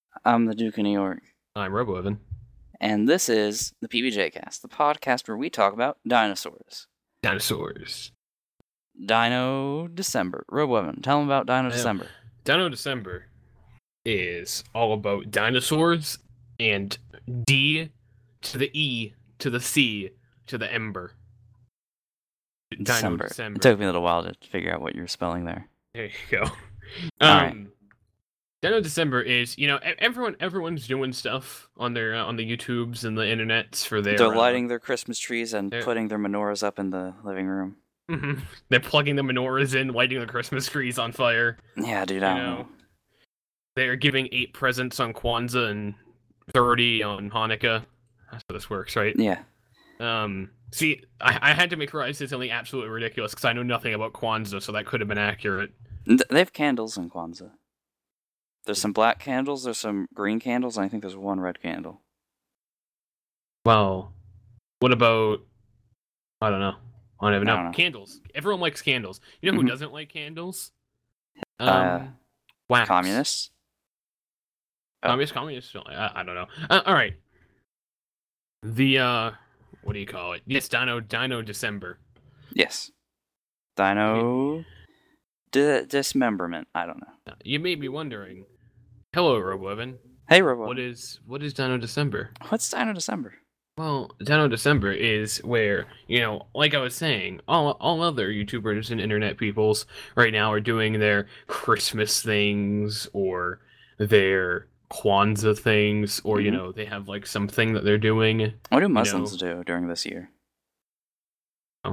I'm the Duke of New York, I'm RoboEvan. and this is the PBJ Cast, the podcast where we talk about dinosaurs. Dinosaurs. Dino December. RoboEvan, tell them about Dino December. Dino December is all about dinosaurs and D to the E to the C to the Ember. Dino December. It took me a little while to figure out what you were spelling there. There you go. Alright. Dino December is, everyone's doing stuff on their on the YouTubes and the internets for their. They're lighting their Christmas trees and putting their menorahs up in the living room. Mm-hmm. They're plugging the menorahs in, lighting the Christmas trees on fire. Yeah, dude, I don't know. They're giving 8 presents on Kwanzaa and 30 on Hanukkah. That's how this works, right? Yeah. See, I had to make sure I said something absolutely ridiculous because I know nothing about Kwanzaa, so that could have been accurate. They have candles in Kwanzaa. There's some black candles, there's some green candles, and I think there's one red candle. Well, what about... I don't know. I don't even know. Candles. Everyone likes candles. You know who doesn't like candles? Wax. Communists? Communists? I don't know. Alright. The, what do you call it? Yes, Dino December. Yes. Dino... dismemberment. I don't know. You may be wondering, hello, RoboEvan. Hey, Robo. What is Dino December? What's Dino December? Well, Dino December is where, like I was saying, all other YouTubers and internet peoples right now are doing their Christmas things or their Kwanzaa things, or, they have, like, something that they're doing. What do Muslims do during this year? Oh.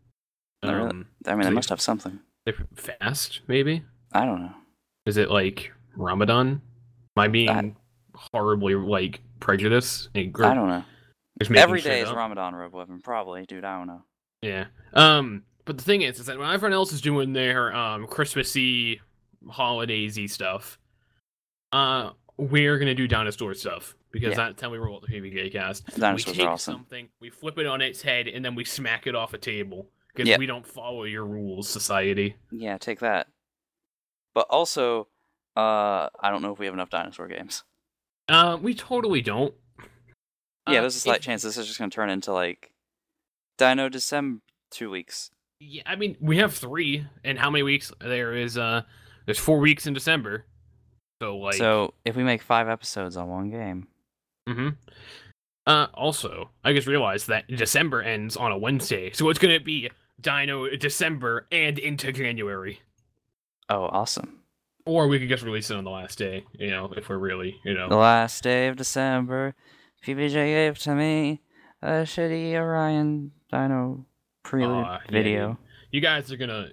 They must have something. They fast, maybe? I don't know. Is it, like, Ramadan? Am I being horribly, like, prejudiced? I don't know. Every day is Ramadan, RoboEvan. Probably, dude. I don't know. Yeah. But the thing is that when everyone else is doing their Christmassy, holidaysy stuff, we're gonna do dinosaur stuff because that's how we roll at the PBJ Cast. Dinosaurs we take are awesome. Something, we flip it on its head, and then we smack it off a table because we don't follow your rules, society. Yeah, take that. But also, I don't know if we have enough dinosaur games. We totally don't. Yeah, there's a slight chance this is just going to turn into, like, Dino December 2 weeks. Yeah, I mean, we have 3, and how many weeks? There's 4 weeks in December. So, if we make 5 episodes on one game. Mm-hmm. Also, I just realized that December ends on a Wednesday, so it's going to be Dino December and into January. Oh, awesome. Or we could just release it on the last day, if we're really, The last day of December... PBJ gave to me a shitty Orion Dino prelude video. You guys are gonna,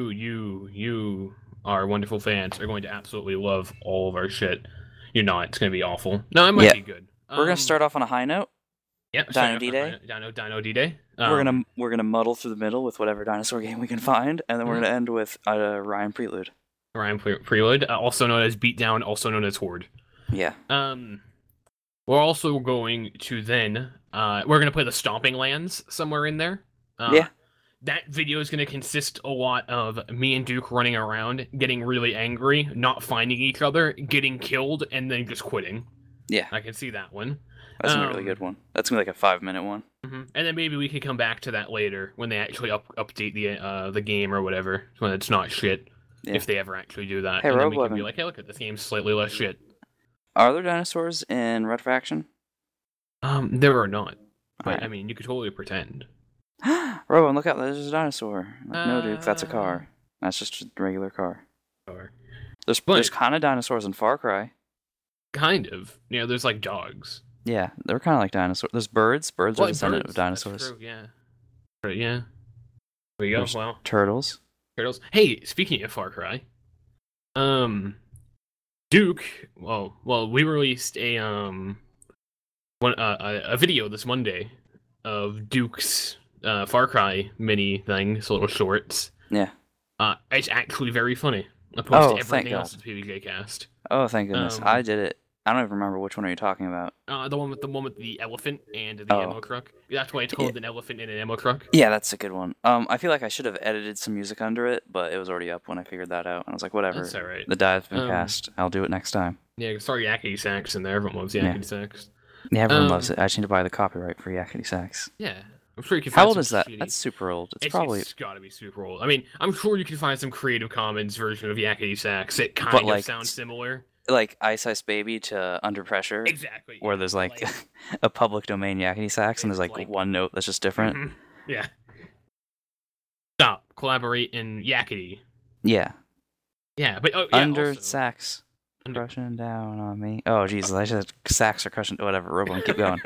you, our wonderful fans, are going to absolutely love all of our shit. You're not. It's gonna be awful. No, it might be good. We're gonna start off on a high note. Yeah, Dino D-Day. Dino D-Day. We're gonna muddle through the middle with whatever dinosaur game we can find, and then we're gonna end with Orion Prelude. Orion Prelude, also known as Beatdown, also known as Horde. Yeah. We're also going to then, we're going to play the Stomping Lands somewhere in there. That video is going to consist a lot of me and Duke running around, getting really angry, not finding each other, getting killed, and then just quitting. Yeah. I can see that one. That's a really good one. That's going to be like a 5-minute one. Mm-hmm. And then maybe we can come back to that later when they actually update the game or whatever, when it's not shit, if they ever actually do that. Hey, and then we can be like, hey, look at this game's slightly less shit. Are there dinosaurs in Red Faction? There are not. But, I mean, you could totally pretend. Robo, look out, there's a dinosaur. No, Duke, that's a car. That's just a regular car. There's kind of dinosaurs in Far Cry. Kind of. There's, like, dogs. Yeah, they're kind of like dinosaurs. There's birds. Birds are descendant of dinosaurs. That's true, yeah. But, yeah. There you go. Well, turtles. Hey, speaking of Far Cry, Duke, we released a video this Monday of Duke's Far Cry mini thing, so little shorts. Yeah. It's actually very funny. Opposed to everything else in PBJ Cast. Oh, thank goodness. I did it I don't even remember which one are you talking about. The one with the elephant and the ammo truck. That's why it's called an elephant and an ammo truck. Yeah, that's a good one. I feel like I should have edited some music under it, but it was already up when I figured that out. And I was like, whatever. That's all right. The die's been cast. I'll do it next time. Yeah, sorry, Yakety Sax in there. Everyone loves Yakety Sax. Yeah, everyone loves it. I just need to buy the copyright for Yakety Sax. Yeah. I'm sure you can find How old is that? That's super old. It's probably... It's gotta be super old. I mean, I'm sure you can find some Creative Commons version of Yakety Sax. It kind of sounds similar. Like Ice Ice Baby to Under Pressure. Exactly. Where there's like a public domain Yakety Sax and there's like one note that's just different. Mm-hmm. Yeah. Stop. Collaborate in Yakety. Yeah. Yeah, but Under Sax. Crushing down on me. Oh Jesus, I said sax or crushing whatever. Robo, keep going.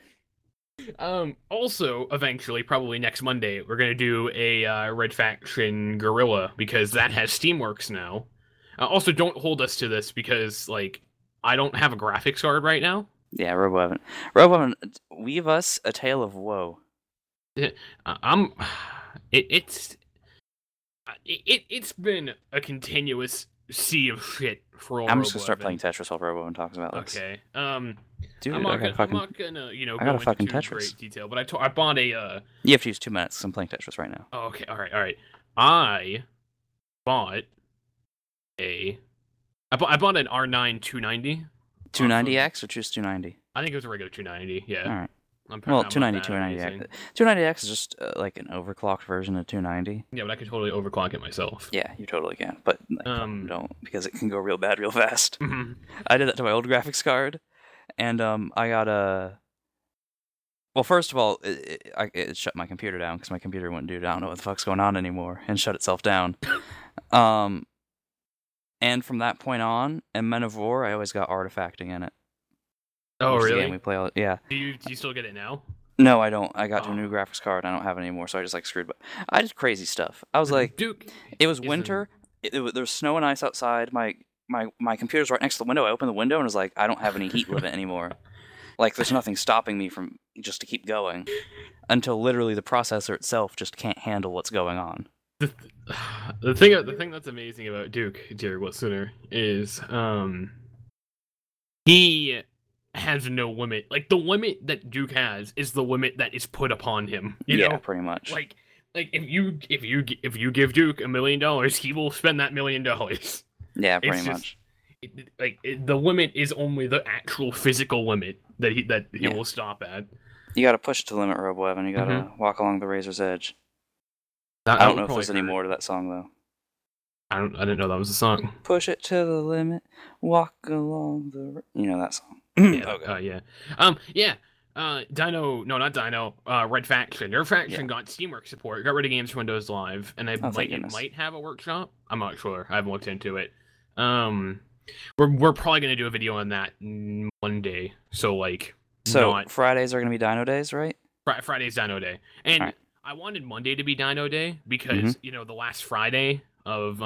Also, eventually, probably next Monday, we're gonna do a Red Faction Guerrilla because that has Steamworks now. Also, don't hold us to this because like I don't have a graphics card right now. Yeah, Robo, weave us a tale of woe. It's been a continuous sea of shit for all. I'm just gonna start playing Tetris while Robo talks about this. Okay. Dude, I'm not gonna go into too great detail, but I bought a. You have to use 2 minutes. 'Cause I'm playing Tetris right now. Oh, okay, all right. I bought an R9 290. 290X or just 290? I think it was a regular 290. Yeah. All right. Well, 290X. 290X is just like an overclocked version of 290. Yeah, but I could totally overclock it myself. Yeah, you totally can, but don't because it can go real bad real fast. Mm-hmm. I did that to my old graphics card, and I got a. Well, first of all, it shut my computer down because my computer wouldn't do it. I don't know what the fuck's going on anymore, and shut itself down. And from that point on, in Men of War, I always got artifacting in it. Oh, really? Game we play all, yeah. Do you still get it now? No, I don't. I got to a new graphics card. I don't have it anymore, so I just like screwed. But I did crazy stuff. I was like, Duke. It was winter. There was snow and ice outside. My computer's right next to the window. I opened the window and was like, I don't have any heat limit anymore. Like, there's nothing stopping me from just to keep going, until literally the processor itself just can't handle what's going on. The thing that's amazing about Duke, dear listener, is he has no limit. Like the limit that Duke has is the limit that is put upon him. You know? Pretty much. Like if you give Duke $1 million, he will spend that $1 million. Yeah, pretty much. The limit is only the actual physical limit that he will stop at. You got to push it to the limit, Robo Evan. You got to walk along the razor's edge. I don't know if there's any more to that song though. I didn't know that was a song. Push it to the limit, walk along the. You know that song. Yeah. Dino. No, not Dino. Red Faction. Red Faction got Steamworks support. Got rid of Games for Windows Live, and it might have a workshop. I'm not sure. I haven't looked into it. We're probably gonna do a video on that Monday. So Fridays are gonna be Dino days, right? Friday's Dino Day, and I wanted Monday to be Dino Day because the last Friday of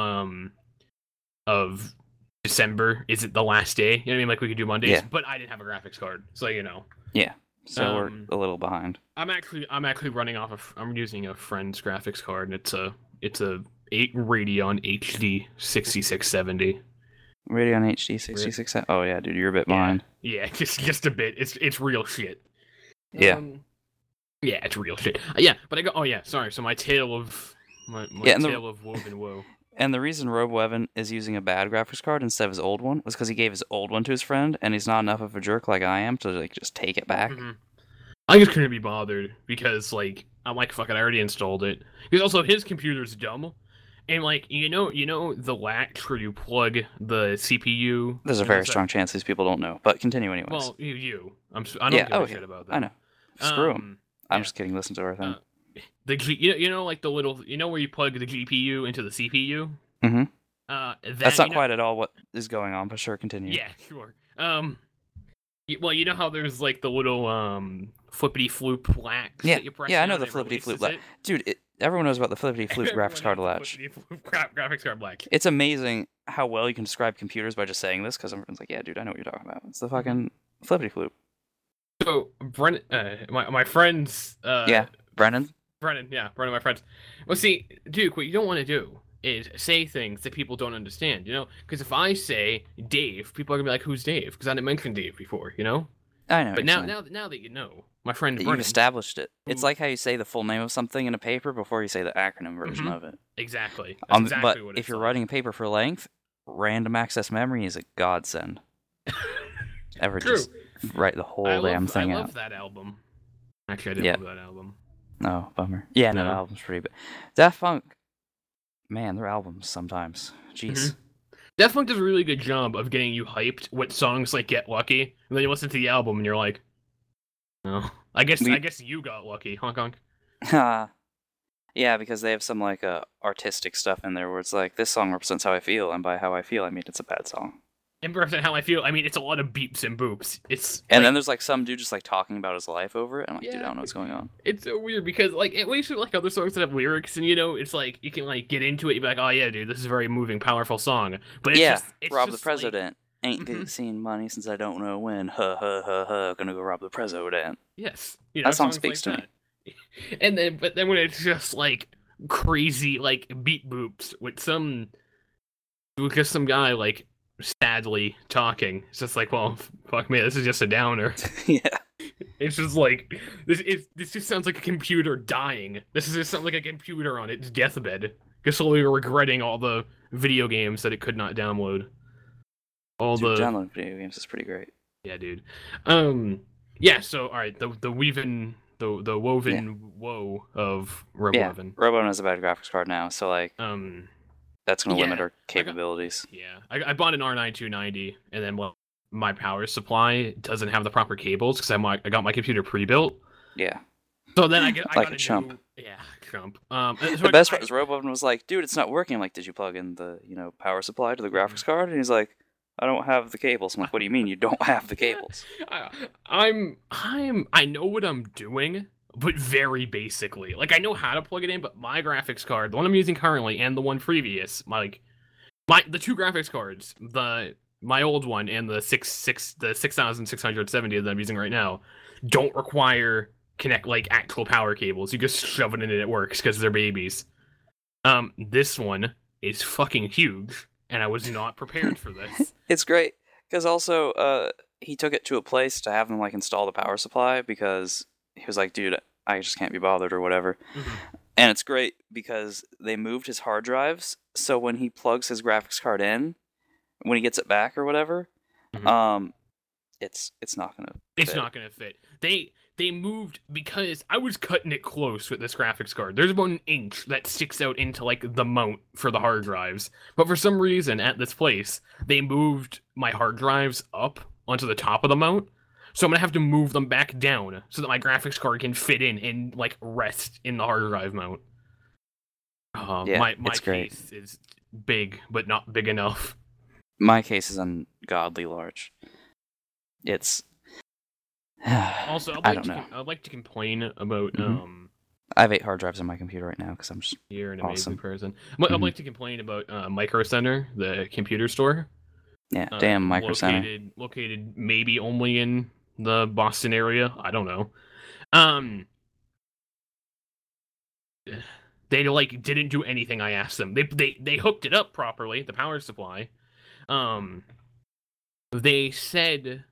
December is it the last day? You know what I mean? Like we could do Mondays, but I didn't have a graphics card, so you know. Yeah. So we're a little behind. I'm actually running off I'm using a friend's graphics card, and it's a 8 Radeon HD 6670. Radeon HD 6670. Oh yeah, dude, you're a bit behind. Yeah, just a bit. It's real shit. Yeah. Yeah, it's real shit. Yeah, but I go. Oh yeah, sorry. So my tale of tale of woven woe. And the reason Robo Evan is using a bad graphics card instead of his old one was because he gave his old one to his friend, and he's not enough of a jerk like I am to like just take it back. Mm-hmm. I just couldn't be bothered because I'm like fuck it, I already installed it. Because also his computer's dumb, and you know the latch where you plug the CPU. There's a very strong chance these people don't know, but continue anyways. Well, I don't give a shit about that. I know. Screw them. I'm just kidding. Listen to our thing. The little where you plug the GPU into the CPU. Mm-hmm. That's not quite at all what is going on, but sure, continue. Yeah, sure. Well, you know how there's the little flippity floop latch that you press. Yeah, I know the flippity floop latch, dude. Everyone knows about the flippity floop graphics card latch. Graphics card latch. It's amazing how well you can describe computers by just saying this, because everyone's like, "Yeah, dude, I know what you're talking about. It's the fucking flippity floop." So Brennan, my friends. Brennan, my friends. Well, see, Duke, what you don't want to do is say things that people don't understand, you know? Because if I say Dave, people are gonna be like, "Who's Dave?" Because I didn't mention Dave before, you know. I know. But now that you know, my friend you've Brennan, established it. It's who- like how you say the full name of something in a paper before you say the acronym version Mhm. of it. exactly. That's exactly but what if it's you're like. writing a paper for length, random access memory is a godsend. Ever True. just write the whole damn thing I out. love that album. Actually, I didn't love that album. Oh, bummer. Yeah, no, the album's pretty bad. Daft Punk, man, their albums sometimes. Jeez. Daft Punk does a really good job of getting you hyped with songs like Get Lucky, and then you listen to the album and you're like, "Oh, I guess you got lucky, Hong Kong." Yeah, because they have some like artistic stuff in there where it's like, this song represents how I feel, and by how I feel, I mean it's a bad song. And represent how I feel. I mean, it's a lot of beeps and boops. And then there's like some dude just like talking about his life over it. I'm like, dude, I don't know what's going on. It's so weird because like at least with like other songs that have lyrics and it's like you can like get into it. You'd be like, oh yeah, dude, this is a very moving, powerful song. But it's rob just the president. Like, Ain't seen money since I don't know when. Gonna go rob the president. Yes, that song speaks to me. And then, but then when it's just like crazy, like beat boops with just some guy like sadly talking, it's just like, well, fuck me, this is just a downer. Yeah, it's just like this just sounds like a computer dying. This is just something like a computer on its deathbed, just slowly regretting all the video games that it could not download. Download video games is pretty great. Yeah, dude. Yeah. So, all right, the woven woe of RoboOven. Yeah, RoboOven has a bad graphics card now, so like, that's gonna limit our capabilities. I bought an R9 290, and then my power supply doesn't have the proper cables because I got my computer pre-built. Yeah. So then I got a chump. Chump. The best part is RoboOven was like, dude, it's not working. I'm like, did you plug in the power supply to the graphics card? And he's like, I don't have the cables. I'm like, what do you mean you don't have the cables? I know what I'm doing, but very basically. Like, I know how to plug it in, but my graphics card, the one I'm using currently and the one previous, the two graphics cards, my old one and the 6670 that I'm using right now, don't require actual power cables. You just shove it in and it works because they're babies. This one is fucking huge, and I was not prepared for this. It's great because also he took it to a place to have them like install the power supply because he was like, dude, I just can't be bothered or whatever. And it's great because they moved his hard drives, so when he plugs his graphics card in, when he gets it back or whatever, it's not gonna fit. It's not gonna fit. They moved because I was cutting it close with this graphics card. There's about an inch that sticks out into like the mount for the hard drives. But for some reason at this place, they moved my hard drives up onto the top of the mount. So I'm gonna have to move them back down so that my graphics card can fit in and like rest in the hard drive mount. My case is big, but not big enough. My case is ungodly large. It's also, I'd like to complain about I have 8 hard drives on my computer right now because I'm just you're an amazing person. I'd like to complain about Micro Center, the computer store. Yeah, damn Micro Center. Located maybe only in the Boston area. I don't know. They didn't do anything I asked them. They hooked it up properly, the power supply. They said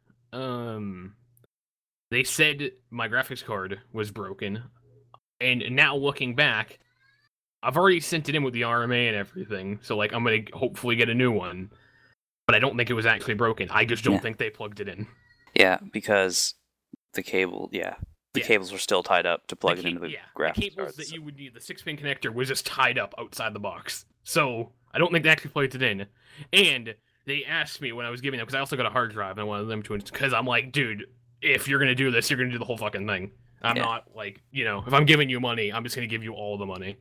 my graphics card was broken, and now looking back, I've already sent it in with the RMA and everything, so like I'm gonna hopefully get a new one. But I don't think it was actually broken. I just don't think they plugged it in. Yeah, because the cables were still tied up to plug it into the graphics the cables that you would need, the 6-pin connector was just tied up outside the box. So I don't think they actually plugged it in. And they asked me when I was giving them, because I also got a hard drive and I wanted them to, because I'm like, dude, if you're gonna do this, you're gonna do the whole fucking thing. I'm not like, if I'm giving you money, I'm just gonna give you all the money.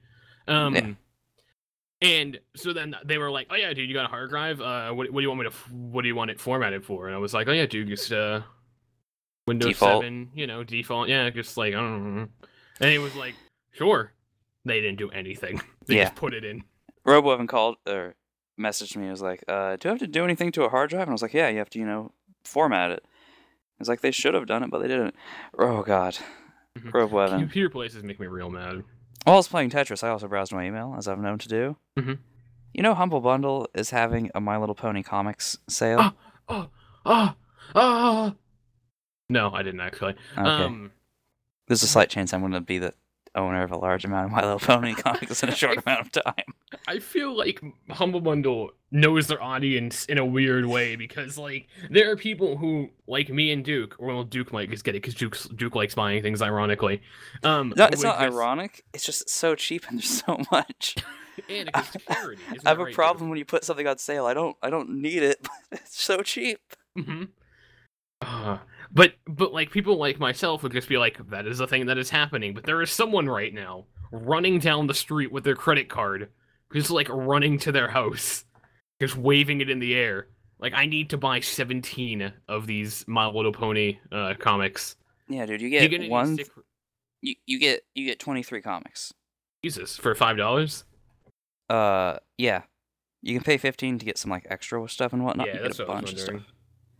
And so then they were like, "Oh yeah, dude, you got a hard drive? What do you want it formatted for?" And I was like, "Oh yeah, dude, just Windows default. 7, default, yeah, just like I don't know." And it was like, "Sure." They didn't do anything. They just put it in. RoboOven called or messaged me. He was like, "Do I have to do anything to a hard drive?" And I was like, "Yeah, you have to, format it." It's like they should have done it, but they didn't. Oh god, RoboOven. Computer places make me real mad. While I was playing Tetris, I also browsed my email, as I've known to do. You know, Humble Bundle is having a My Little Pony comics sale. Oh, oh, oh, oh. No, I didn't actually. Okay. There's a slight chance I'm going to be the owner of a large amount of My Little Pony comics in a short amount of time. I feel like Humble Bundle knows their audience in a weird way because, like, there are people who, like me and Duke, or well, Duke might just get it because Duke likes buying things, ironically. No, it's not ironic. It's just so cheap and there's so much. And it goes to charity. I have a problem when you put something on sale. I don't need it, but it's so cheap. Mm-hmm. But like people like myself would just be like, that is a thing that is happening. But there is someone right now running down the street with their credit card, just like running to their house, just waving it in the air. Like, I need to buy 17 of these My Little Pony comics. Yeah, dude, you get one. You get 23 comics. Jesus, for $5? Yeah. You can pay 15 to get some like extra stuff and whatnot. Yeah, you that's get a what bunch I was of wondering. stuff.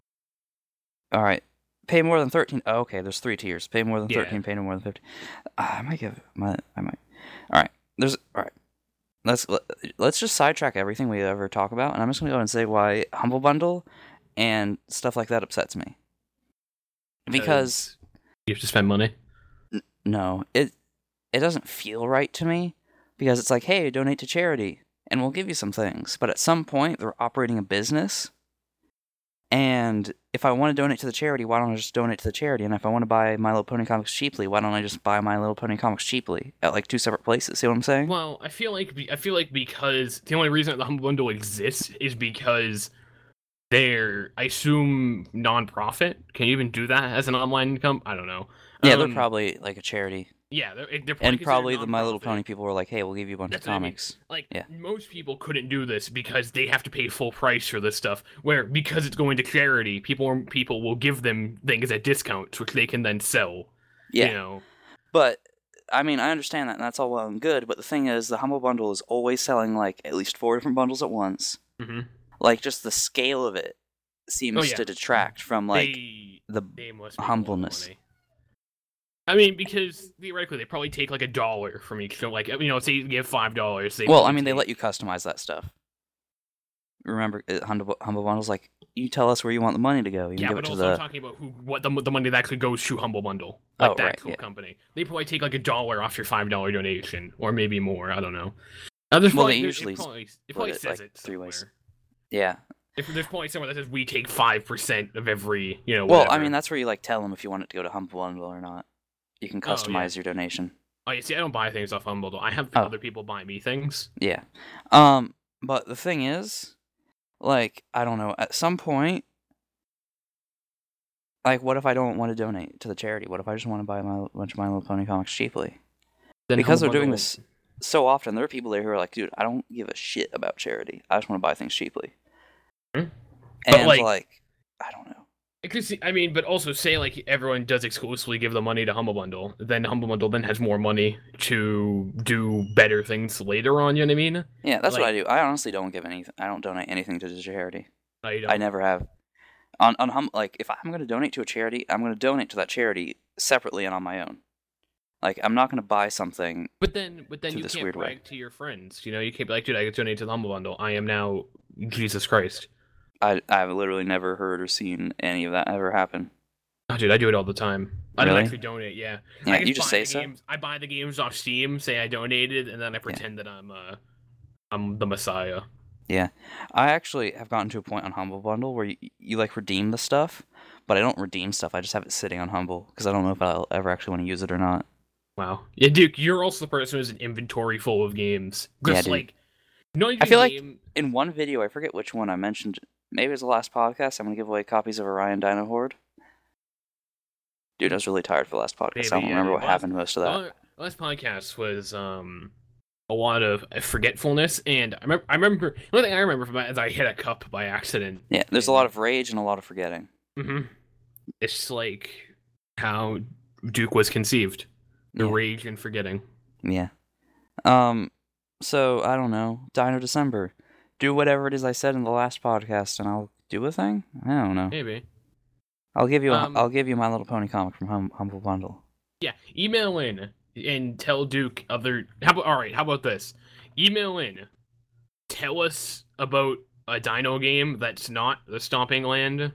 All right. Pay more than 13. Oh, okay, there's 3 tiers. Pay more than 13, Yeah. pay no more than 15. I might. All right. All right. Let's just sidetrack everything we ever talk about, and I'm just gonna go and say why Humble Bundle and stuff like that upsets me. Because you have to spend money. No, it doesn't feel right to me because it's like, hey, donate to charity, and we'll give you some things. But at some point, they're operating a business. And if I want to donate to the charity, why don't I just donate to the charity? And if I want to buy My Little Pony comics cheaply, why don't I just buy My Little Pony comics cheaply at like 2 separate places? See what I'm saying? Well, I feel like because the only reason that the Humble Bundle exists is because they're, I assume, non-profit. Can you even do that as an online income? I don't know. Yeah, they're probably like a charity. Yeah, they're probably the My Little Pony people were like, hey, we'll give you a bunch of comics. I mean. Like, most people couldn't do this because they have to pay full price for this stuff, where because it's going to charity, people will give them things at discounts, which they can then sell. Yeah. You know? But, I mean, I understand that, and that's all well and good, but the thing is, the Humble Bundle is always selling, like, at least 4 different bundles at once. Mm-hmm. Like, just the scale of it seems to detract from, like, the humbleness. I mean, because theoretically, they probably take like $1 from each. So, like, you know, say you give $5. Well, I mean, they let you customize that stuff. Remember, Humble Bundle's like, you tell us where you want the money to go. You can give but it to also I'm talking about what the money that actually goes to Humble Bundle, like company. They probably take like $1 off your $5 donation, or maybe more. I don't know. They usually it probably says like it 3 ways. somewhere. Yeah. If there's probably somewhere that says we take 5% of every, you know. Well, whatever. I mean, that's where you like tell them if you want it to go to Humble Bundle or not. You can customize your donation. Oh, you see, I don't buy things off Humble Bundle. I have other people buy me things. Yeah. But the thing is, like, I don't know, at some point, like, what if I don't want to donate to the charity? What if I just want to buy a bunch of My Little Pony comics cheaply? Then because they're doing this so often, there are people there who are like, dude, I don't give a shit about charity. I just want to buy things cheaply. Hmm? And, like, I don't know. I mean, but also say like everyone does exclusively give the money to Humble Bundle, then Humble Bundle then has more money to do better things later on. You know what I mean? Yeah, that's what I do. I honestly don't give anything. I don't donate anything to the charity. No, you don't. I never have. Like, if I'm going to donate to a charity, I'm going to donate to that charity separately and on my own. Like, I'm not going to buy something. But then you can't brag to your friends. You know, you can't be like, dude, I donate to the Humble Bundle. I am now Jesus Christ. I've literally never heard or seen any of that ever happen. Oh, dude, I do it all the time. I don't actually donate, Yeah, you just say so? I buy the games off Steam, say I donated, and then I pretend that I'm the Messiah. Yeah. I actually have gotten to a point on Humble Bundle where you like, redeem the stuff, but I don't redeem stuff. I just have it sitting on Humble, because I don't know if I'll ever actually want to use it or not. Wow. Yeah, Duke, you're also the person who has an inventory full of games. Just, dude. like, not even I feel like in one video, I forget which one I mentioned, maybe it was the last podcast, I'm going to give away copies of Orion Dino Horde. Dude, I was really tired for the last podcast. I don't remember what happened most of that. Last podcast was a lot of forgetfulness, and I remember the only thing I remember from that is I hit a cup by accident. Yeah, there's a lot of rage and a lot of forgetting. Mm-hmm. It's like how Duke was conceived. The rage and forgetting. Yeah. So, I don't know. Dino December. Do whatever it is I said in the last podcast, and I'll do a thing? I don't know. Maybe. I'll give you My Little Pony comic from Humble Bundle. Yeah, email in and tell Duke other... How about this? Email in tell us about a dino game that's not the Stomping Land.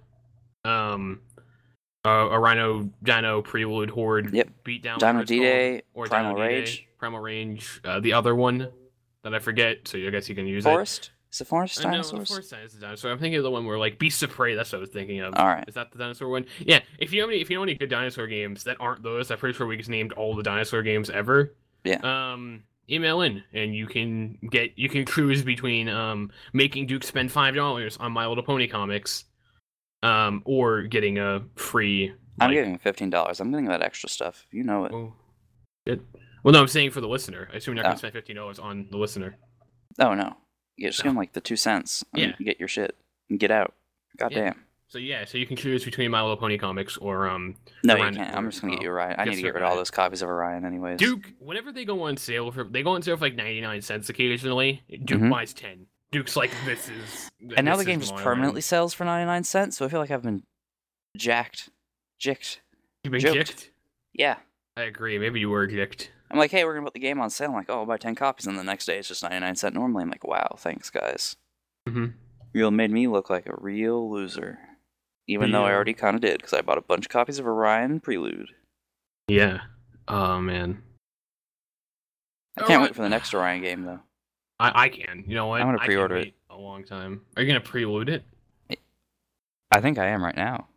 A Rhino Dino Prelude Horde beatdown. Dino D-Day, or Primal Dino D-Day, Rage. Primal Rage. The other one that I forget, so I guess you can use Forest? Is it Forest No, Dinosaurs? the Forest is a dinosaur. I'm thinking of the one where like Beasts of Prey. That's what I was thinking of. All right. Is that the dinosaur one? Yeah. If you know any good dinosaur games that aren't those, I'm pretty sure we just named all the dinosaur games ever. Yeah. Email in and you can cruise between making Duke spend $5 on My Little Pony comics, or getting a free. I'm giving $15. I'm getting that extra stuff. You know it. Oh, good. Well, no, I'm saying for the listener. I assume you're not going to spend $15 on the listener. Oh no. You just give them like the 2 cents. And you get your shit and get out. Goddamn. So you can choose between My Little Pony comics or No, you can't. I'm just gonna get you Orion. I need to get rid of all those copies of Orion, anyways. Duke, whenever they go on sale for like 99 cents occasionally. Duke buys 10. Duke's like, this is. And now the game just permanently sells for 99 cents. So I feel like I've been jicked. You've been jicked? Yeah. I agree. Maybe you were jicked. I'm like, hey, we're gonna put the game on sale. I'm like, oh, I'll buy 10 copies, and the next day it's just 99 cents normally. I'm like, wow, thanks, guys. You made me look like a real loser. Even though I already kind of did, because I bought a bunch of copies of Orion Prelude. Yeah. Oh, man. I can't wait for the next Orion game, though. I can. You know what? I'm going to pre-order it. A long time. Are you going to prelude it? I think I am right now.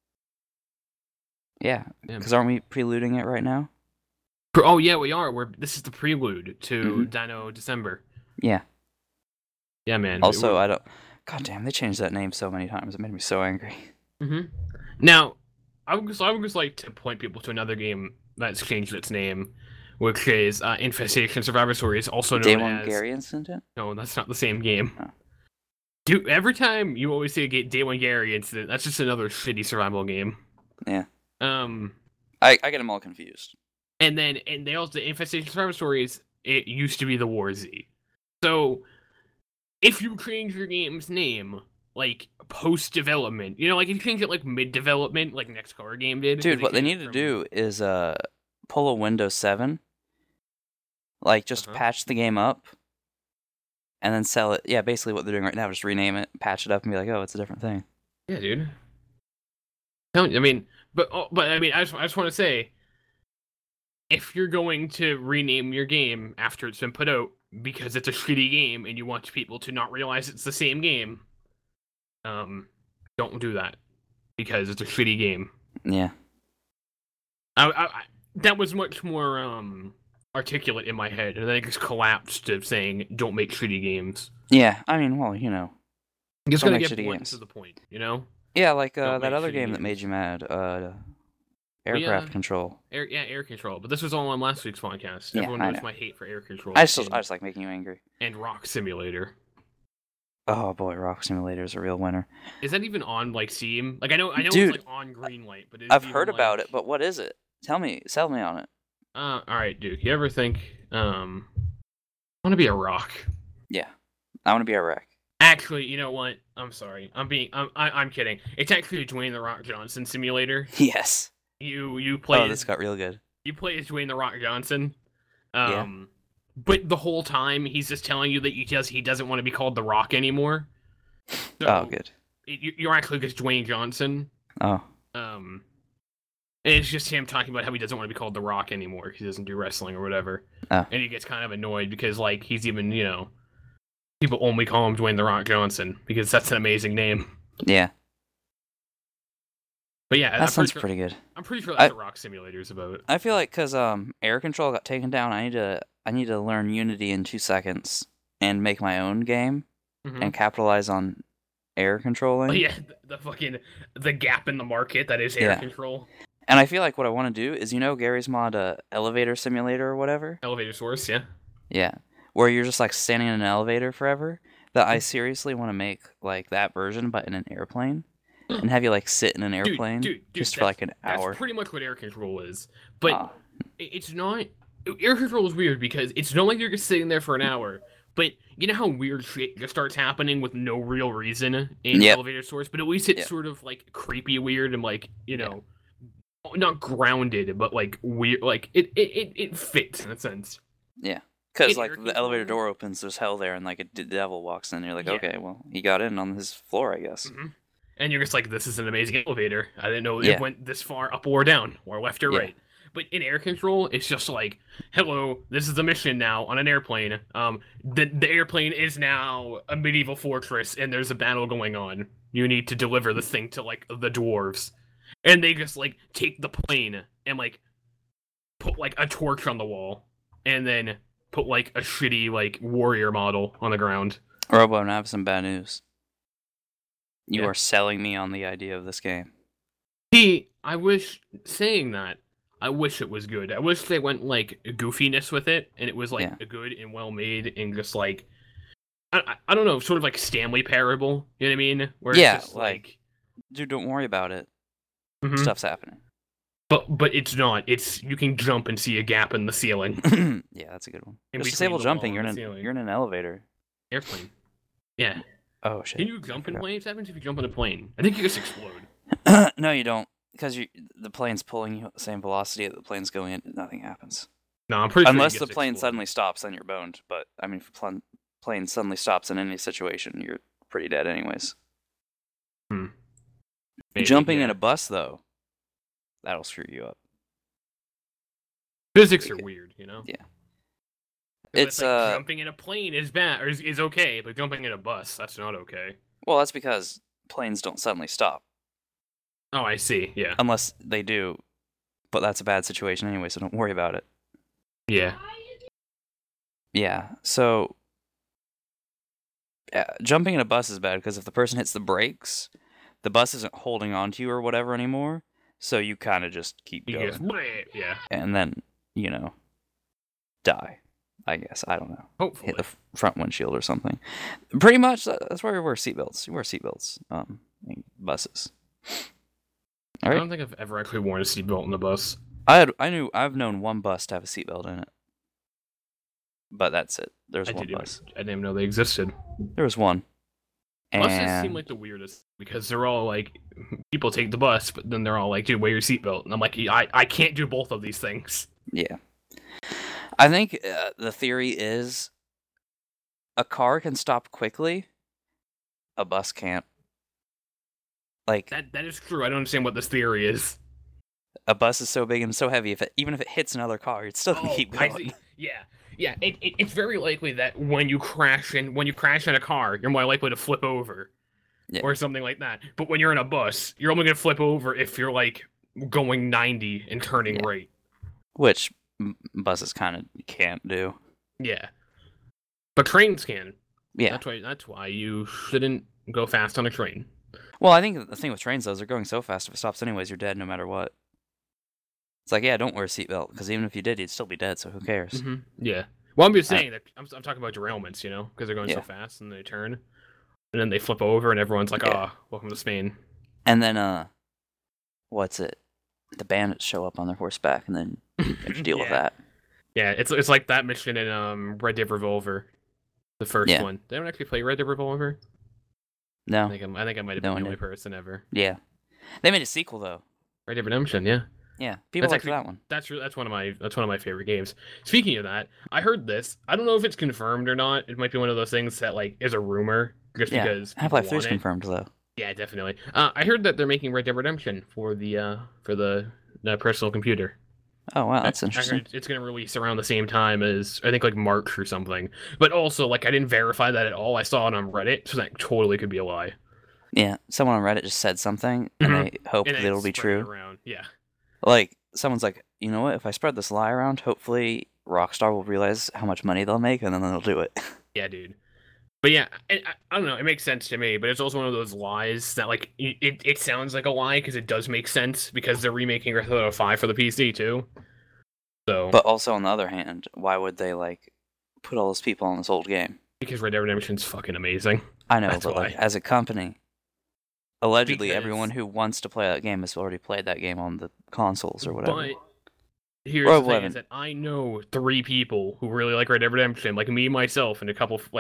Yeah. Because aren't we preluding it right now? Oh, yeah, we are. This is the prelude to Dino December. Yeah. Yeah, man. Also, I don't... God damn, they changed that name so many times. It made me so angry. Now, I would just like to point people to another game that's changed its name, which is Infestation Survivor Stories, also known Day as... One Gary Incident? No, that's not the same game. Oh. Dude, every time you always say Day One Gary Incident, that's just another shitty survival game. Yeah. I get them all confused. And they also, Infestation Survivor Stories, it used to be the War Z. So, if you change your game's name, like, post-development, like, if you change it, like, mid-development, like Next Car Game did... Dude, what they need to do is, pull a Windows 7, like, just patch the game up, and then sell it. Yeah, basically what they're doing right now, just rename it, patch it up, and be like, oh, it's a different thing. Yeah, dude. I mean, I just want to say, if you're going to rename your game after it's been put out because it's a shitty game and you want people to not realize it's the same game, don't do that because it's a shitty game. Yeah. That was much more articulate in my head, and then it just collapsed to saying don't make shitty games. Yeah, I mean, well, just gonna get blunt to the point, Yeah, like that other game that made you mad, Aircraft Control. Air Control. But this was all on last week's podcast. Everyone knows my hate for Air Control. I just like making you angry. And Rock Simulator. Oh boy, Rock Simulator is a real winner. Is that even on like Steam? Like I know Dude, it's like on Greenlight, but I've heard about it. But what is it? Sell me on it. All right, Duke. You ever think I want to be a rock? Yeah, I want to be a wreck. Actually, you know what? I'm sorry. I'm kidding. It's actually Dwayne the Rock Johnson Simulator. Yes. You play. Oh, this got real good. You play as Dwayne the Rock Johnson. Yeah. But the whole time he's just telling you that he doesn't want to be called the Rock anymore. So oh, good. You're actually just Dwayne Johnson. Oh. And it's just him talking about how he doesn't want to be called the Rock anymore because he doesn't do wrestling or whatever. Oh. And he gets kind of annoyed because like he's even people only call him Dwayne the Rock Johnson because that's an amazing name. Yeah. But yeah, that sounds pretty good. I'm pretty sure that's what Rock Simulator is about. I feel like because Air Control got taken down, I need to learn Unity in 2 seconds and make my own game and capitalize on air controlling. Oh, yeah, the gap in the market that is Air Control. And I feel like what I want to do is Gary's mod Elevator Simulator or whatever. Elevator Source, yeah. Yeah, where you're just like standing in an elevator forever. That I seriously want to make like that version, but in an airplane. And have you like sit in an airplane just for like an hour. That's pretty much what Air Control is. But it's not. Air Control is weird because it's not like you're just sitting there for an hour. But you know how weird shit just starts happening with no real reason in Elevator Source? But at least it's sort of like creepy weird and like, not grounded, but like weird. Like it fits in a sense. Yeah. Because, like, the elevator door opens, there's hell there, and, like, a devil walks in, and you're like, okay, well, he got in on his floor, I guess. Mm-hmm. And you're just like, this is an amazing elevator. I didn't know it went this far up or down, or left or right. But in Air Control, it's just like, hello, this is a mission now on an airplane. The airplane is now a medieval fortress, and there's a battle going on. You need to deliver this thing to, like, the dwarves. And they just, like, take the plane and, like, put, like, a torch on the wall. And then put, like, a shitty, like, warrior model on the ground. Robo, I have some bad news. You are selling me on the idea of this game. I wish it was good. I wish they went, like, goofiness with it, and it was, like, good and well-made, and just, like, I don't know, sort of like Stanley Parable, you know what I mean? Where it's just, like... Dude, don't worry about it. Stuff's happening. But it's not. It's, you can jump and see a gap in the ceiling. Yeah, that's a good one. Just disable jumping, you're in an elevator. Airplane. Yeah. Oh, shit. Can you jump in planes? What happens if you jump in a plane? I think you just explode. No, you don't. Because the plane's pulling you at the same velocity that the plane's going in, nothing happens. No, I'm pretty sure unless the plane suddenly stops, then you're boned. But, I mean, if the plane suddenly stops in any situation, you're pretty dead anyways. Maybe, jumping in a bus, though, that'll screw you up. Physics are weird, you know? Yeah. It's like jumping in a plane is bad, or is okay, but jumping in a bus, that's not okay. Well, that's because planes don't suddenly stop. Oh, I see, yeah. Unless they do, but that's a bad situation anyway, so don't worry about it. Yeah. Yeah, so... jumping in a bus is bad, because if the person hits the brakes, the bus isn't holding on to you or whatever anymore, so you kind of just keep going. Yeah. And then, you know, die. I guess. I don't know. Hopefully. Hit the front windshield or something. Pretty much, that's why you wear seatbelts. You wear seatbelts in buses. All right? I don't think I've ever actually worn a seatbelt in a bus. I've known one bus to have a seatbelt in it. But that's it. There's one bus. I didn't even know they existed. There was one. Buses seem like the weirdest, because they're all like, people take the bus, but then they're all like, dude, wear your seatbelt. And I'm like, I can't do both of these things. Yeah. I think the theory is a car can stop quickly, a bus can't. Like that is true. I don't understand what this theory is. A bus is so big and so heavy, even if it hits another car, it's still gonna keep going. Yeah. It's very likely that when you crash in a car, you're more likely to flip over, or something like that. But when you're in a bus, you're only gonna flip over if you're like going 90 and turning right. Which buses kind of can't do. Yeah. But trains can. Yeah. That's why you shouldn't go fast on a train. Well, I think the thing with trains, though, is they're going so fast, if it stops anyways, you're dead no matter what. It's like, yeah, don't wear a seatbelt, because even if you did, you'd still be dead, so who cares? Mm-hmm. Yeah. Well, I'm just saying that I'm talking about derailments, you know, because they're going so fast, and they turn, and then they flip over, and everyone's like, welcome to Spain. And then, what's it? The bandits show up on their horseback, and then you have to deal with that. Yeah, it's like that mission in Red Dead Revolver, the first one. They don't actually play Red Dead Revolver. No, I think I might have been the only person ever. Yeah, they made a sequel though. Red Dead Redemption, yeah. Yeah, people like that one. That's one of my favorite games. Speaking of that, I heard this. I don't know if it's confirmed or not. It might be one of those things that like is a rumor, just because. Half-Life 3 is confirmed though. Yeah, definitely. I heard that they're making Red Dead Redemption for the personal computer. Oh wow, that's interesting. I heard it's going to release around the same time as, I think, like March or something. But also, like, I didn't verify that at all. I saw it on Reddit, so that totally could be a lie. Yeah, someone on Reddit just said something, and I hope that it'll be true. Yeah. Like, someone's like, you know what, if I spread this lie around, hopefully Rockstar will realize how much money they'll make, and then they'll do it. Yeah, dude. But yeah, I don't know, it makes sense to me, but it's also one of those lies that, like, it sounds like a lie, because it does make sense, because they're remaking Grand Theft Auto 5 for the PC, too. So. But also, on the other hand, why would they, like, put all those people on this old game? Because Red Dead Redemption's fucking amazing. I know, but like, as a company, allegedly everyone who wants to play that game has already played that game on the consoles or whatever. But here's the thing, is that I know 3 people who really like Red Dead Redemption, like me, myself, and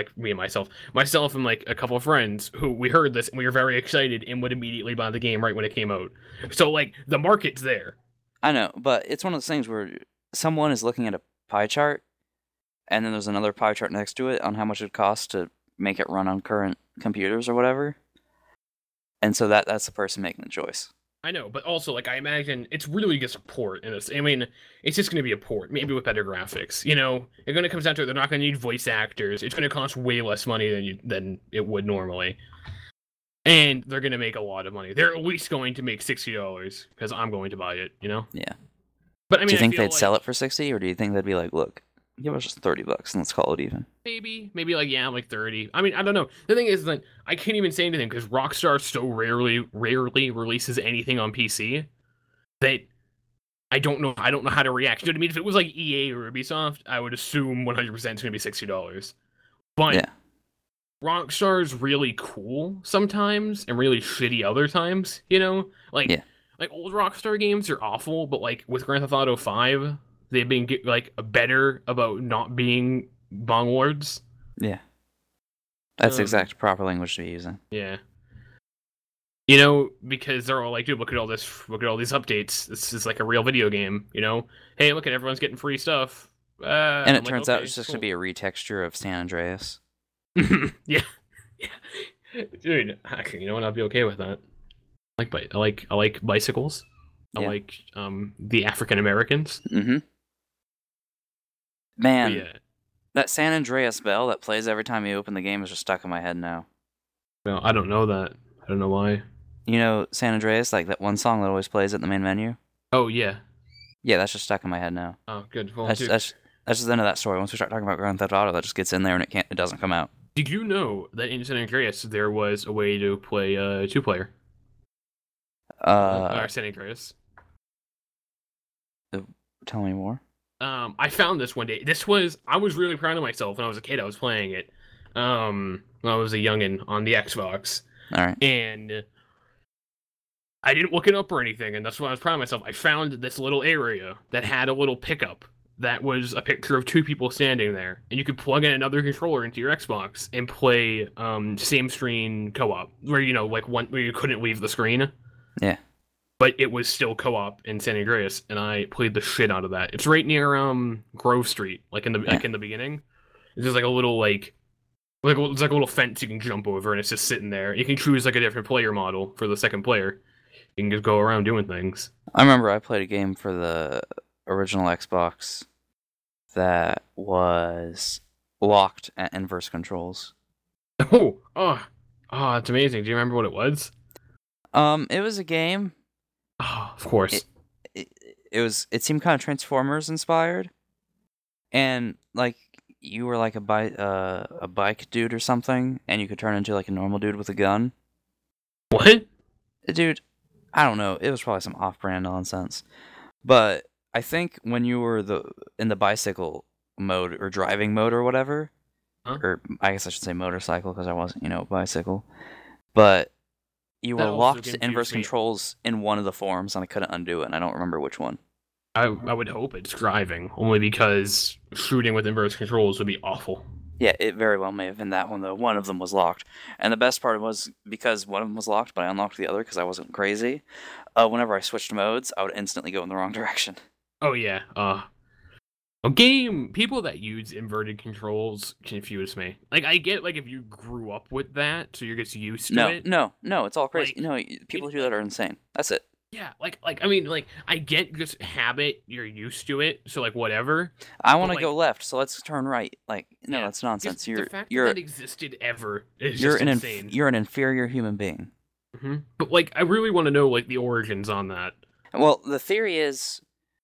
myself and like a couple of friends who we heard this and we were very excited and would immediately buy the game right when it came out. So like the market's there. I know, but it's one of those things where someone is looking at a pie chart and then there's another pie chart next to it on how much it costs to make it run on current computers or whatever. And so that's the person making the choice. I know, but also, like, I imagine it's really just a port in this. I mean, it's just going to be a port, maybe with better graphics. You know, it's going to come down to it. They're not going to need voice actors. It's going to cost way less money than it would normally, and they're going to make a lot of money. They're at least going to make $60 because I'm going to buy it. You know? Yeah. But I mean, do you think they'd sell it for 60, or do you think they'd be like, look, give us just $30 and let's call it even? Maybe like 30. I mean, I don't know. The thing is that I can't even say anything because Rockstar so rarely releases anything on PC that I don't know how to react. You know what I mean? If it was like EA or Ubisoft, I would assume 100% it's going to be $60. But yeah. Rockstar's really cool sometimes and really shitty other times, you know? Like old Rockstar games are awful, but like with Grand Theft Auto 5, they've been like better about not being bong lords. Yeah. That's the exact proper language to be using. Yeah. You know, because they're all like, dude, look at all these updates. This is like a real video game, you know? Hey, look at everyone's getting free stuff. And it turns out it's just going to be a retexture of San Andreas. yeah. Dude, actually, you know what? I'd be okay with that. I like bicycles. I like the African Americans. Mm-hmm. Man, that San Andreas bell that plays every time you open the game is just stuck in my head now. Well, I don't know that. I don't know why. You know San Andreas, like that one song that always plays at the main menu? Oh, yeah. Yeah, that's just stuck in my head now. Oh, good. Well, that's just the end of that story. Once we start talking about Grand Theft Auto, that just gets in there and it doesn't come out. Did you know that in San Andreas there was a way to play 2-player? San Andreas. Tell me more. I found this one day. I was really proud of myself when I was a kid. I was playing it. When I was a youngin' on the Xbox. All right. And I didn't look it up or anything, and that's why I was proud of myself. I found this little area that had a little pickup that was a picture of two people standing there, and you could plug in another controller into your Xbox and play same screen co-op, where where you couldn't leave the screen. Yeah. But it was still co-op in San Andreas, and I played the shit out of that. It's right near Grove Street, like in the beginning. It's just like a little it's like a little fence you can jump over, and it's just sitting there. You can choose like a different player model for the second player. You can just go around doing things. I remember I played a game for the original Xbox that was locked at inverse controls. Oh, that's amazing. Do you remember what it was? It was a game. Oh, of course. It seemed kind of Transformers inspired, and like you were like a bike dude or something, and you could turn into like a normal dude with a gun. What? Dude, I don't know. It was probably some off-brand nonsense, but I think when you were in the bicycle mode or driving mode or whatever, or I guess I should say motorcycle because I wasn't, bicycle, but you were locked to inverse controls in one of the forms, and I couldn't undo it, and I don't remember which one. I would hope it's driving, only because shooting with inverse controls would be awful. Yeah, it very well may have been that one, though. One of them was locked. And the best part was, because one of them was locked, but I unlocked the other because I wasn't crazy, whenever I switched modes, I would instantly go in the wrong direction. Oh, yeah. People that use inverted controls confuse me. Like, I get, like, if you grew up with that, so you're just used to it. No, it's all crazy. People who do that are insane. That's it. Yeah, I mean, I get just habit, you're used to it, so, whatever. I want to go left, so let's turn right. That's nonsense. The fact that existed ever is just insane. You're an inferior human being. Mm-hmm. But, I really want to know, the origins on that. Well, the theory is,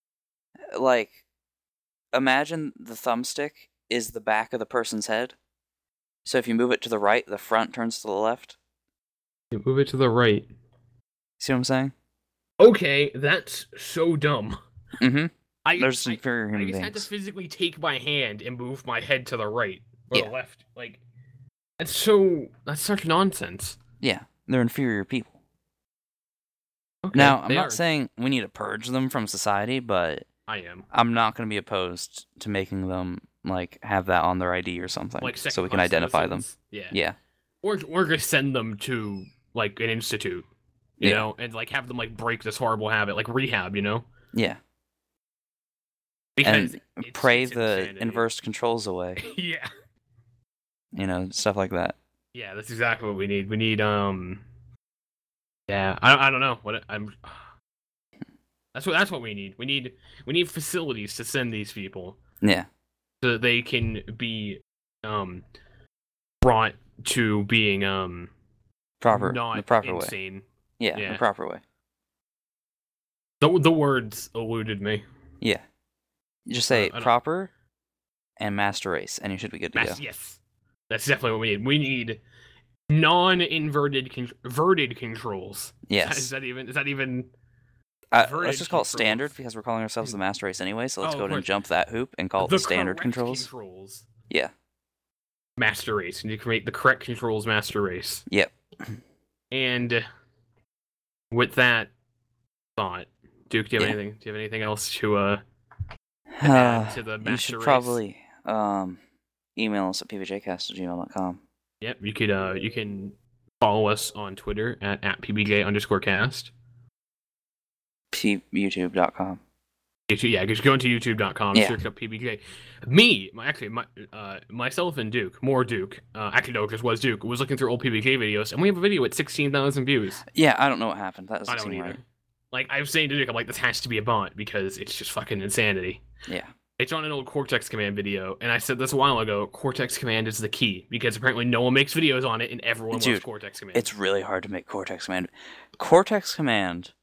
imagine the thumbstick is the back of the person's head. So if you move it to the right, the front turns to the left. You move it to the right. See what I'm saying? Okay, that's so dumb. Mm-hmm. There's inferior human beings. I just had to physically take my hand and move my head to the right or the left. That's such nonsense. Yeah, they're inferior people. Okay, now, I'm not saying we need to purge them from society, but I am. I'm not going to be opposed to making them have that on their ID or something, so we can identify them. Yeah. Or just send them to an institute. You know, and have them break this horrible habit, rehab, Yeah. Because and pray it's the insanity. inverse controls away. Yeah. Stuff like that. Yeah, that's exactly what we need. We need yeah, I don't know what I'm. That's what we need. We need facilities to send these people Yeah. so that they can be brought to being the not proper way. insane. Yeah, the proper way. The words eluded me. Yeah. You just say proper and master race, and you should be good to go. Yes. That's definitely what we need. We need non-inverted verted controls. Yes. Is that even let's just call it standard because we're calling ourselves the master race anyway, so let's go ahead and jump that hoop and call it the standard controls. Yeah. Master race. And you create the correct controls master race. Yep. And with that thought, Duke, do you have anything else to add to the master race? You should probably email us at pbjcast@gmail.com. Yep, you can follow us on Twitter at @pbj_cast. YouTube.com. Yeah, just go into youtube.com, search up PBJ. Myself and Duke, more Duke, actually no, just was Duke, was looking through old PBJ videos, and we have a video at 16,000 views. Yeah, I don't know what happened. That I doesn't seem right. Like, I was saying to Duke, I'm like, this has to be a bot, because it's just fucking insanity. Yeah. It's on an old Cortex Command video, and I said this a while ago, Cortex Command is the key, because apparently no one makes videos on it, and everyone loves Cortex Command. It's really hard to make Cortex Command. Cortex Command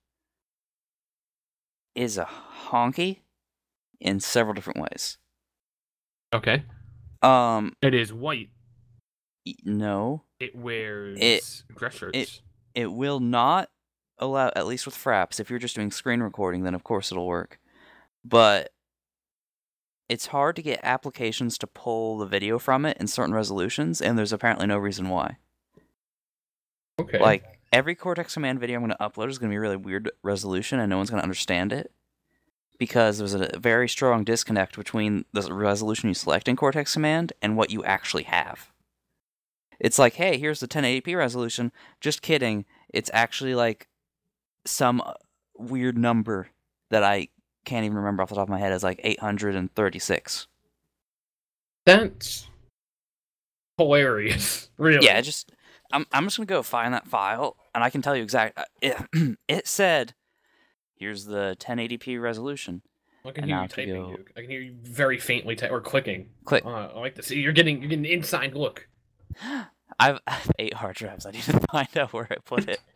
is a honky in several different ways. Okay. It is white. No. It wears dress shirts. It will not allow, at least with Fraps, if you're just doing screen recording, then of course it'll work. But it's hard to get applications to pull the video from it in certain resolutions, and there's apparently no reason why. Okay. Like, every Cortex Command video I'm going to upload is going to be a really weird resolution, and no one's going to understand it. Because there's a very strong disconnect between the resolution you select in Cortex Command and what you actually have. It's like, hey, here's the 1080p resolution. Just kidding. It's actually like some weird number that I can't even remember off the top of my head. It's like 836. That's hilarious. Really? Yeah, I'm just going to go find that file, and I can tell you exactly. It said, here's the 1080p resolution. I can hear you typing, Duke. I can hear you very faintly or clicking. Click. I like to see you're getting an inside look. I have 8 hard drives. I need to find out where I put it.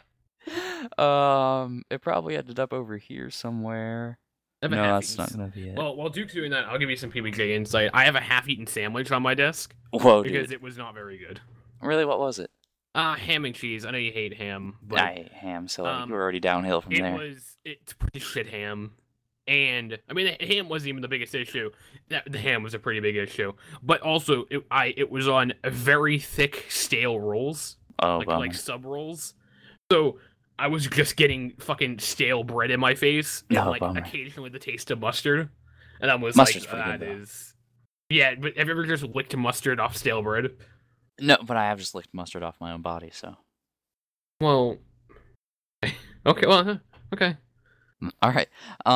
It probably ended up over here somewhere. No, that's not gonna be it. Well, while Duke's doing that, I'll give you some PBJ insight. I have a half-eaten sandwich on my desk. Whoa, because dude. It was not very good. Really, what was it? Ham and cheese. I know you hate ham, but I hate ham, so you were already downhill from there. It's pretty shit ham. And I mean, the ham wasn't even the biggest issue. The ham was a pretty big issue, but also it was on very thick stale rolls, like sub rolls. So I was just getting fucking stale bread in my face, and occasionally the taste of mustard, and I was Mustard's like, that is, yeah. But have you ever just licked mustard off stale bread? No, but I have just licked mustard off my own body, so. Well, okay. Well, okay. All right.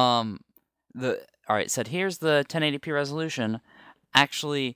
It said here's the 1080p resolution. Actually,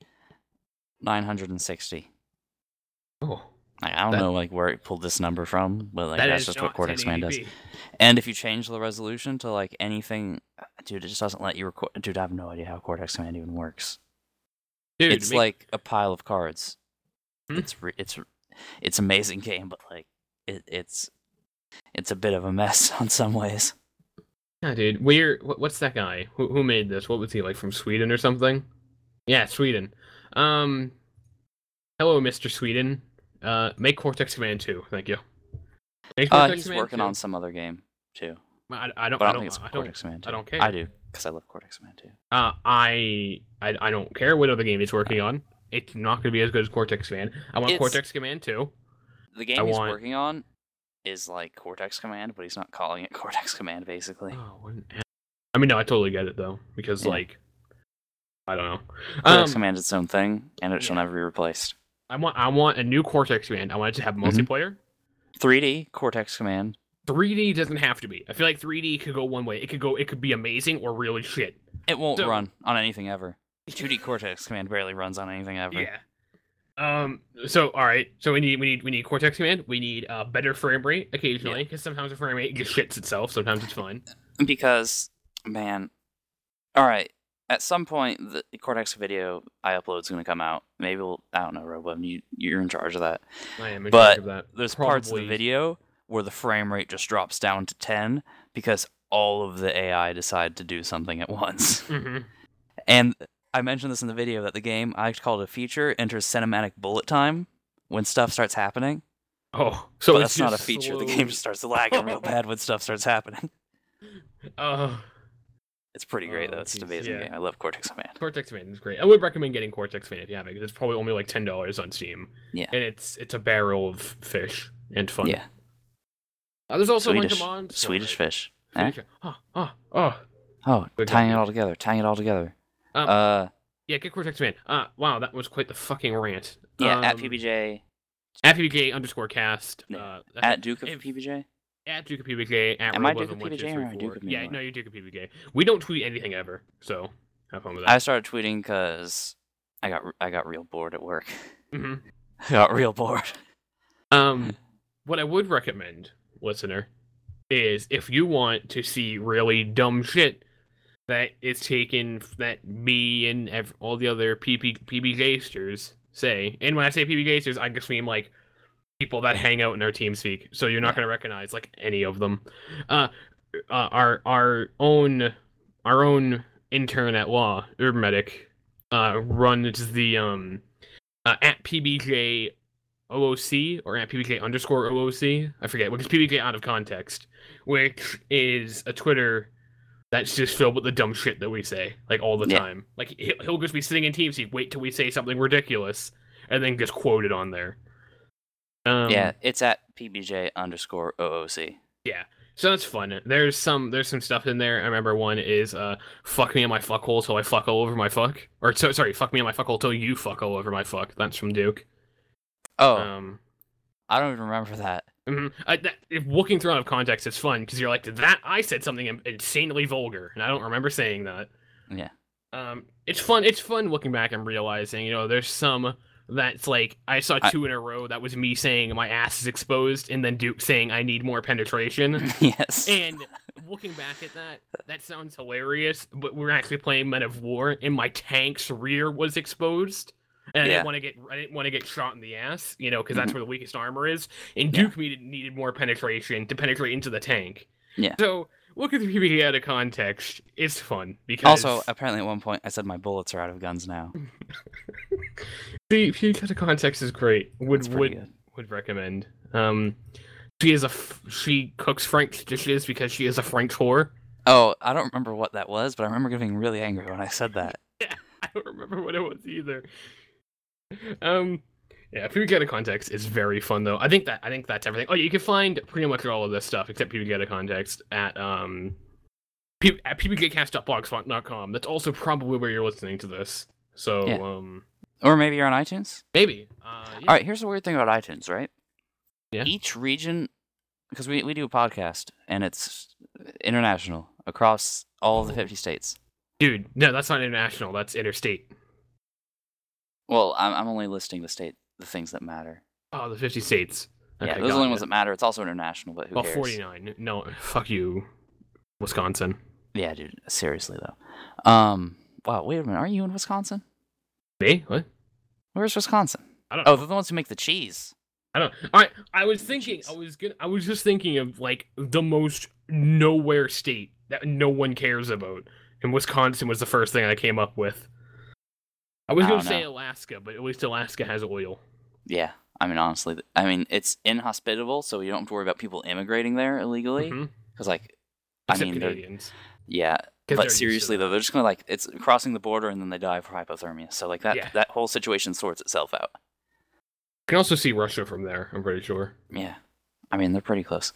960. Oh. I don't know where it pulled this number from, but that's just what Cortex Command does. And if you change the resolution to anything, dude, it just doesn't let you record. Dude, I have no idea how Cortex Command even works. Dude, it's like a pile of cards. It's an amazing game, but it's a bit of a mess on some ways. Yeah, dude. What's that guy? Who made this? What was he, from Sweden or something? Yeah, Sweden. Hello, Mr. Sweden. Make Cortex Command 2. Thank you. He's working on some other game too. I don't think it's Cortex Command 2. I don't care. I do, because I love Cortex Command 2. I don't care what other game he's working on. It's not going to be as good as Cortex Command. I want Cortex Command 2. The game he's working on is like Cortex Command, but he's not calling it Cortex Command, basically. Oh, I mean, no, I totally get it, though, because, I don't know. Cortex Command is its own thing, and it shall never be replaced. I want a new Cortex Command. I want it to have multiplayer. 3D Cortex Command. 3D doesn't have to be. I feel like 3D could go one way. It could be amazing or really shit. It won't run on anything ever. 2D Cortex Command barely runs on anything ever. Yeah. So all right. So we need Cortex Command. We need better frame rate occasionally, because sometimes the frame rate just shits itself. Sometimes it's fine. Because, man, all right. At some point, the Cortex video I upload is going to come out. Maybe I don't know, Robo. You're in charge of that. I am in charge of that. There's parts of the video where the frame rate just drops down to 10 because all of the AI decide to do something at once. Mm-hmm. And I mentioned this in the video that the game, I call it a feature, enters cinematic bullet time when stuff starts happening. Oh, so but that's not a feature. The game just starts lagging real bad when stuff starts happening. It's pretty great, though. It's an amazing game. I love Cortex Command. Cortex Command is great. I would recommend getting Cortex Command if you have it, because it's probably only like $10 on Steam. Yeah. And it's a barrel of fish and fun. Yeah. There's also Swedish, a bunch of mods. Swedish fish. Tying it all together. Yeah, get Cortex Command. Wow, that was quite the fucking rant. Yeah, at PBJ. At PBJ_cast. At Duke of PBJ. At Duke of PBJ. At Am I Duke of PBJ or Duke of Yeah, no, you're Duke of PBJ. We don't tweet anything ever, so have fun with that. I started tweeting because I got real bored at work. Mm-hmm. I got real bored. What I would recommend, listener, is if you want to see really dumb shit that is taken, that me and all the other PBJsters say, and when I say PBJsters, I just mean like people that hang out in our TeamSpeak, so you're not going to recognize like any of them. Our own intern at law, Urban Medic, runs the at PBJ OOC or at PBJ_OOC. I forget, which is PBJ out of context, which is a Twitter that's just filled with the dumb shit that we say, like, all the time. Like, he'll just be sitting in TeamSpeak, wait till we say something ridiculous, and then just quote it on there. Yeah, it's at PBJ_OOC. Yeah, so that's fun. There's some stuff in there. I remember one is fuck me in my fuckhole till I fuck all over my fuck. Or sorry, fuck me in my fuckhole till you fuck all over my fuck. That's from Duke. Oh, I don't even remember that. If looking through out of context, it's fun because you're like, that I said something insanely vulgar, and I don't remember saying that. Yeah. It's fun. It's fun looking back and realizing, there's some that's like, I saw 2 in a row that was me saying my ass is exposed, and then Duke saying I need more penetration. Yes. And looking back at that sounds hilarious, but we're actually playing Men of War, and my tank's rear was exposed. And I didn't want to get shot in the ass, because that's where the weakest armor is. And Duke needed more penetration to penetrate into the tank. Yeah. So look at the PvP out of context. It's fun because also apparently at one point I said my bullets are out of guns now. The PvP out of context is great. Would recommend. She cooks Frank's dishes because she is a Frank whore. Oh, I don't remember what that was, but I remember getting really angry when I said that. Yeah, I don't remember what it was either. Yeah, PvP out of context is very fun though. I think that's everything. Oh, you can find pretty much all of this stuff except PvP out of context at pvgcast.blogspot.com. That's also probably where you're listening to this. So or maybe you're on iTunes. Maybe. All right. Here's the weird thing about iTunes, right? Yeah. Each region, because we do a podcast and it's international across all of the 50 states. Dude, no, that's not international. That's interstate. Well, I'm only listing the things that matter. Oh, the 50 states. Okay, those are the only ones that matter. It's also international, but who cares? 49. No, fuck you, Wisconsin. Yeah, dude. Seriously, though. Wow, wait a minute. Aren't you in Wisconsin? Me? What? Where's Wisconsin? I don't know. Oh, they're the ones who make the cheese. I don't. I was thinking. I was just thinking of like the most nowhere state that no one cares about, and Wisconsin was the first thing I came up with. I was going to say Alaska, but at least Alaska has oil. Yeah, I mean, honestly, it's inhospitable, so you don't have to worry about people immigrating there illegally. Because, Except Canadians. Yeah, but seriously, though, they're just going to, it's crossing the border and then they die for hypothermia. So, that whole situation sorts itself out. You can also see Russia from there, I'm pretty sure. Yeah. I mean, they're pretty close.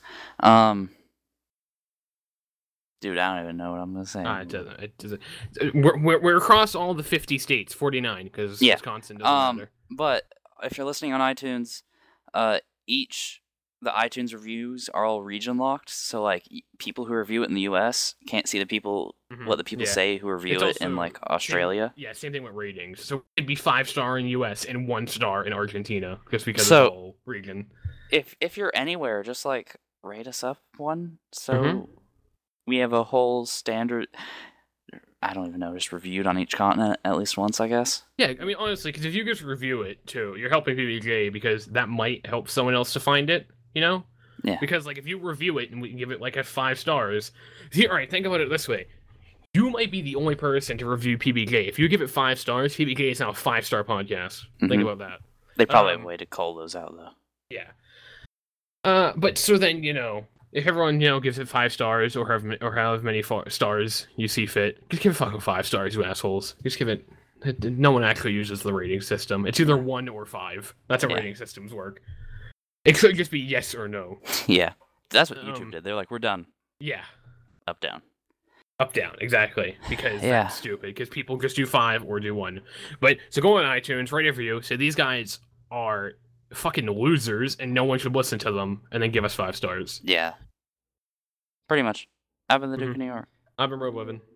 Dude, I don't even know what I'm going to say. It doesn't. We're across all the 50 states, 49, because Wisconsin doesn't matter. But if you're listening on iTunes, the iTunes reviews are all region locked, so like people who review it in the U.S. can't see what the people say who review it in like Australia. Same thing with ratings. So it'd be 5-star in U.S. and 1-star in Argentina, just because of the whole region. If you're anywhere, just like rate us up one. So we have a whole standard. I don't even know, just reviewed on each continent at least once, I guess. Yeah, I mean, honestly, because if you just review it, too, you're helping PBJ, because that might help someone else to find it, you know? Yeah. Because, like, if you review it and we give it, like, a 5 stars, alright, think about it this way. You might be the only person to review PBJ. If you give it 5 stars, PBJ is now a 5-star podcast. Think about that. They probably have a way to call those out, though. Yeah. But so then, you know, if everyone, you know, gives it 5 stars or however many stars you see fit, just give it fucking 5 stars, you assholes. Just give it. No one actually uses the rating system. It's either 1 or 5. That's how rating systems work. It could just be yes or no. Yeah, that's what YouTube did. They're like, we're done. Yeah. Up, down. Up, down, exactly. Because that's stupid. Because people just do 5 or do 1. But so go on iTunes, write a review. Say these guys are fucking losers and no one should listen to them, and then give us 5 stars. Yeah. Pretty much. I've been the Duke of New York. I've been Rob Levin.